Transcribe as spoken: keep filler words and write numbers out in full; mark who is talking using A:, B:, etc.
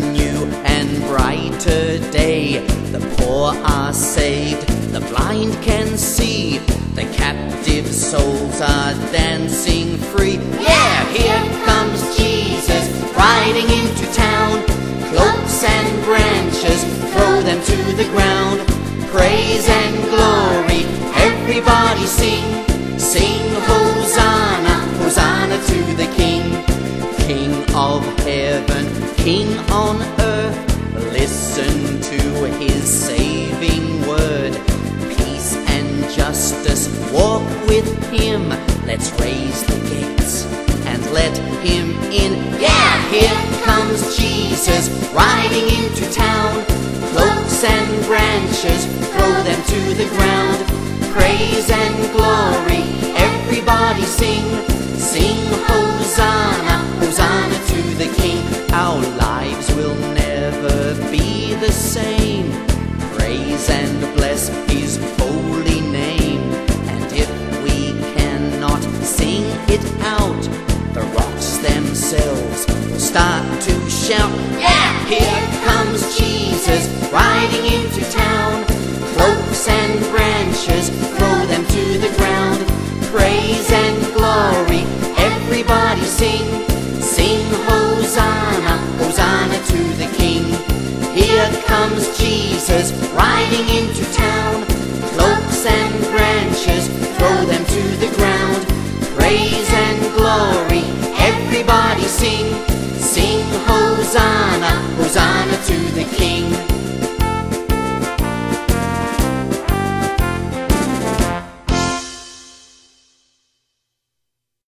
A: new and brighter day. The poor are saved, the blind can see, the captive souls are dancing free. Yeah, here comes Jesus riding into town. Cloaks and branches, throw them to the ground. Praise and glory, everybody sing. Sing Hosanna, Hosanna to the King. King of heaven, King on earth, listen to his saving word. Peace and justice, walk with him. Let's raise the gates and let him in. Yeah, here comes Jesus riding into town. Cloaks and branches, throw them to the ground. Praise and glory, everybody sing. Sing Hosanna, Hosanna to the King. Our lives will never be the same. Praise and bless his holy name. And if we cannot sing it out, the rocks themselves will start to shout. Yeah, here comes Jesus riding into town. Cloaks and branches, throw them to the ground. Praise and glory, everybody sing. Sing Hosanna, Hosanna to the King. Here comes Jesus riding into town. Cloaks and branches, throw them to the ground. Praise and glory, everybody sing. Sing Hosanna, Hosanna to the King.